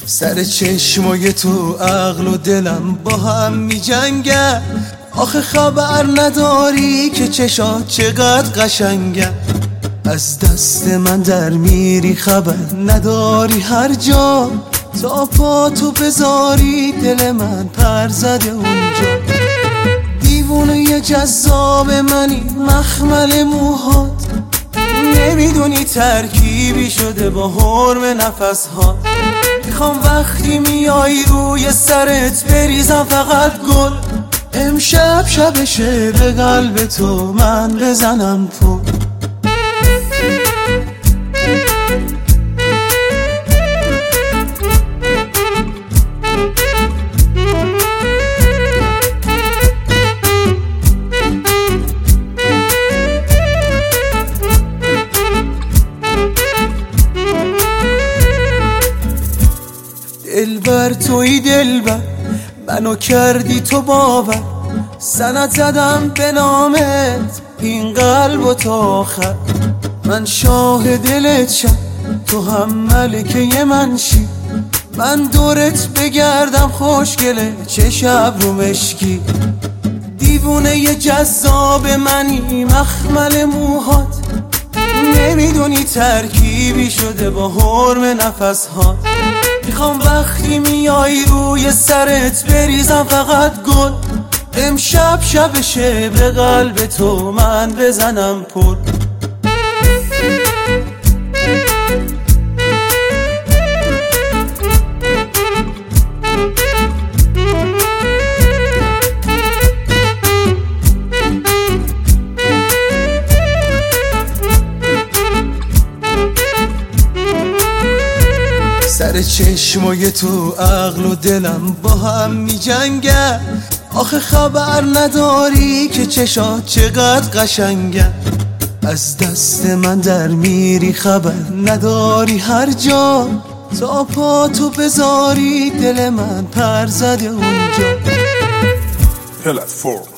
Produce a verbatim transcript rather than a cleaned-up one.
سر چشمای تو عقل و دلم با هم می جنگن. آخه خبر نداری که چشات چقدر قشنگن. از دست من در میری خبر نداری هر جا، تا پا تو بذاری دل من پر زده اونجا. دیوونه یه جذاب منی مخمل موهات، نمیدونی ترکیبی شده با حرم نفس ها. میخوام وقتی میای روی سرت بریزم فقط گل، امشب شبشه به قلب تو من بزنم پول. دلبر توی دلبر منو کردی تو باور، سند زدم به نامت این قلب و تا آخر. من شاه دلت شم تو هم ملکه من شی، من دورت بگردم خوشگله چه شب رو مشکی. دیوونه یه جذاب منی مخمل موهات، نمیدونی ترکیبی شده با حرم نفس ها. میخوام وقتی میای روی سرت بریزم فقط گل، امشب شبشه به قلب تو من بزنم پول. سر چشمای تو عقل و دلم با هم می جنگن. آخه خبر نداری که چشات چقدر قشنگن. از دست من در میری خبر نداری هر جا، تا پا تو بذاری دل من پر زده اونجا. پلتفرم